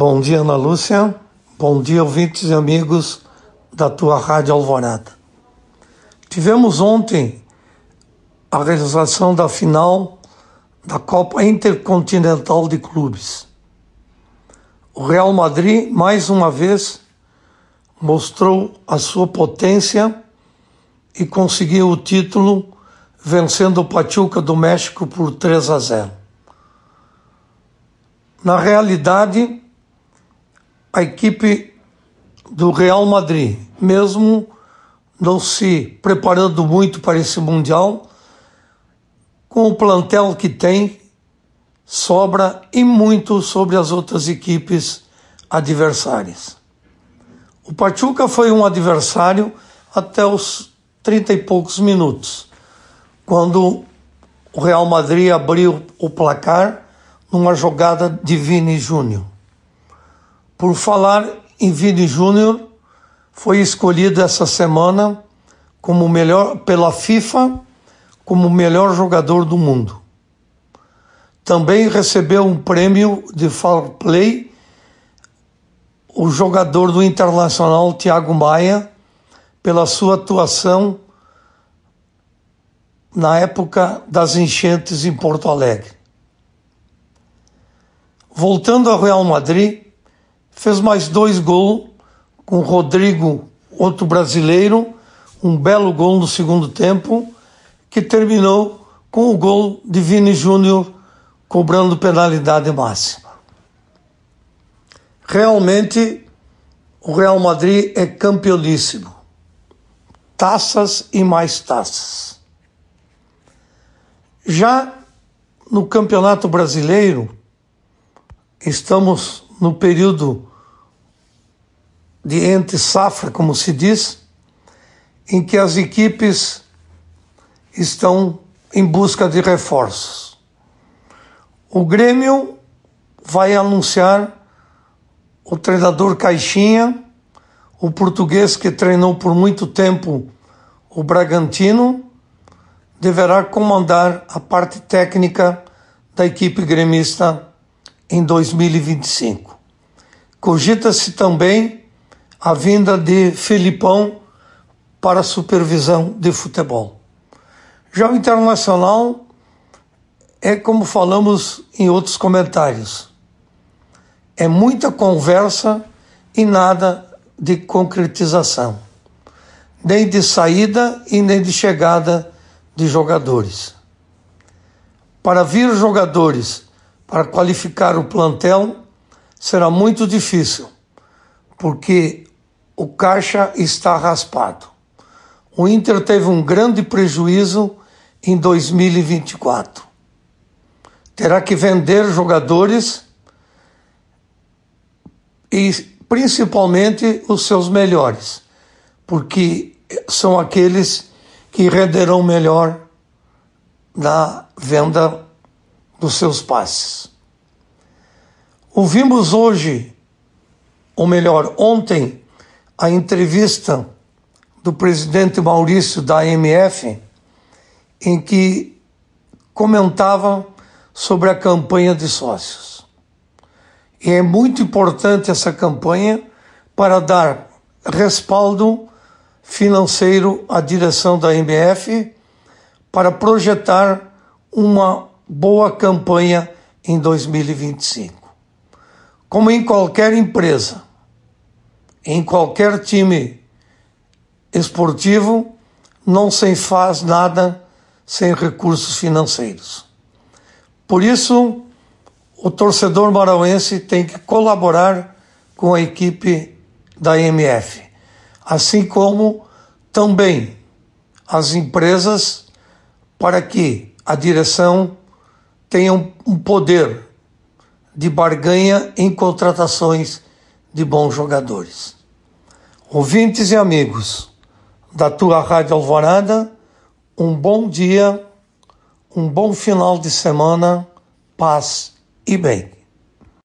Bom dia, Ana Lúcia. Bom dia, ouvintes e amigos da tua Rádio Alvorada. Tivemos ontem a realização da final da Copa Intercontinental de Clubes. O Real Madrid, mais uma vez, mostrou a sua potência e conseguiu o título vencendo o Pachuca do México por 3-0. Na realidade, a equipe do Real Madrid, mesmo não se preparando muito para esse Mundial, com o plantel que tem, sobra e muito sobre as outras equipes adversárias. O Pachuca foi um adversário até os 30 e poucos minutos, quando o Real Madrid abriu o placar numa jogada de Vini Júnior. Por falar em Vini Júnior, foi escolhido essa semana como pela FIFA como o melhor jogador do mundo. Também recebeu um prêmio de Fair Play o jogador do Internacional Thiago Maia pela sua atuação na época das enchentes em Porto Alegre. Voltando ao Real Madrid, fez mais 2 gols com o Rodrigo, outro brasileiro, um belo gol no segundo tempo, que terminou com o gol de Vini Júnior cobrando penalidade máxima. Realmente, o Real Madrid é campeoníssimo. Taças e mais taças. Já no Campeonato Brasileiro, estamos no período de entre-safra, como se diz, em que as equipes estão em busca de reforços. O Grêmio vai anunciar o treinador Caixinha, o português que treinou por muito tempo o Bragantino, deverá comandar a parte técnica da equipe gremista em 2025. Cogita-se também a vinda de Felipão para a supervisão de futebol. Já o Internacional é como falamos em outros comentários. É muita conversa e nada de concretização. Nem de saída e nem de chegada de jogadores. Para vir jogadores para qualificar o plantel será muito difícil, porque o caixa está raspado. O Inter teve um grande prejuízo em 2024. Terá que vender jogadores e principalmente os seus melhores, porque são aqueles que renderão melhor na venda dos seus passes. Ouvimos hoje, ou melhor, ontem, a entrevista do presidente Maurício da AMF, em que comentava sobre a campanha de sócios. E é muito importante essa campanha para dar respaldo financeiro à direção da AMF para projetar uma boa campanha em 2025. Como em qualquer empresa, em qualquer time esportivo, não se faz nada sem recursos financeiros. Por isso, o torcedor marauense tem que colaborar com a equipe da AMF, assim como também as empresas, para que a direção tenha um poder de barganha em contratações de bons jogadores. Ouvintes e amigos da tua Rádio Alvorada, um bom dia, um bom final de semana, paz e bem.